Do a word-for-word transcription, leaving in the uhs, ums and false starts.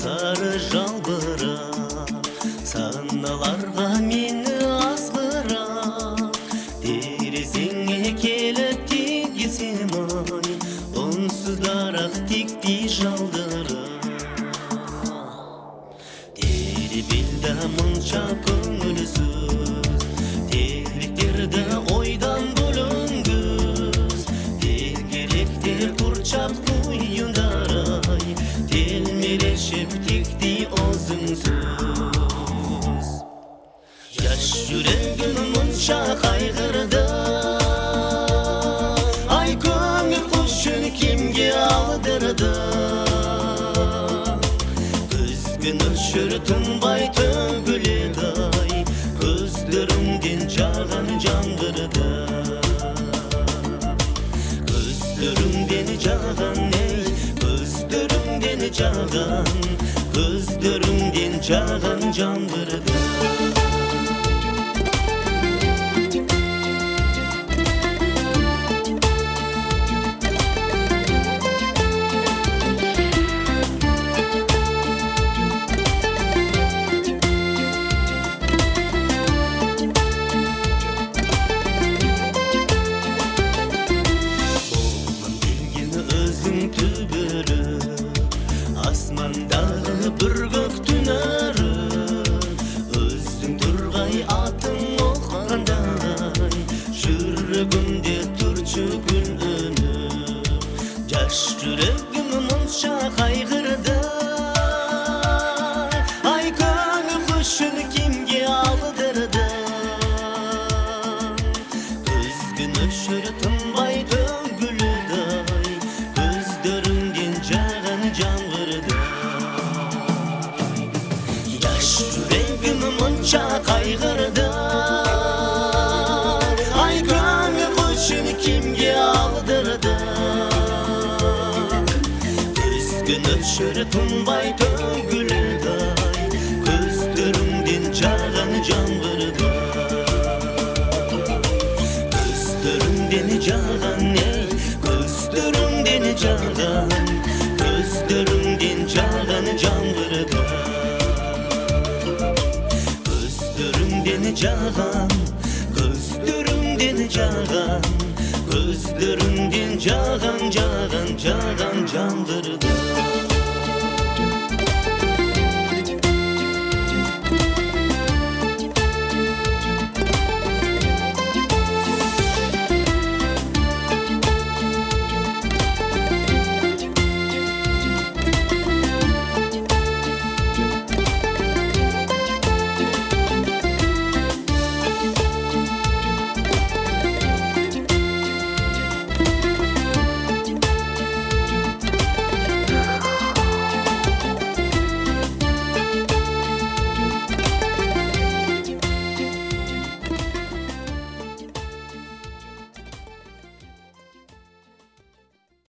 сары жалбырап, саналарға мені азғырап, терезеңе келіп тигізем ай, онсыз дарақ тектей жалдырап. Тербелді мұнша көңілсіз, теректерді ойдан бөлінгіз, текеректер құрчақ құйындар-ай, телмелешіп тектей өзіңсіз. Жас жүрегім мұнша қайғырды, ай көңіл құшын кімге алдырды. Күн өшір тынбай төгіледі-ай, көздеріңден жаған жаңғырды. Көздеріңден жаған, ей, көздеріңден жаған, көздеріңден жаған жаңғырды. Асмандағы бір көк түнәрі, өзің тұрғай атың оққандай, жүрегімде тұршы гүл үніп. Жас жүрегім мұнша қайғырды, ай көңіл құшын кімге алдырды. Күзгін өшір тынбай төгіледі-ай, көздеріңден жаған жаңғырды. Жас жүрегім мұнша қайғырды, ай көңіл құшын кімге алдырды. Күзгін өшір тынбай төгіледі-ай, көздеріңден жаған жаңғырды. Көздеріңден жаған, ей, көздеріңден жаған, көздеріңден жаған жаңғырды. Көздеріңден жаған, көздеріңден жаған, көздеріңден жаған, жаған, жаған жаңғырды.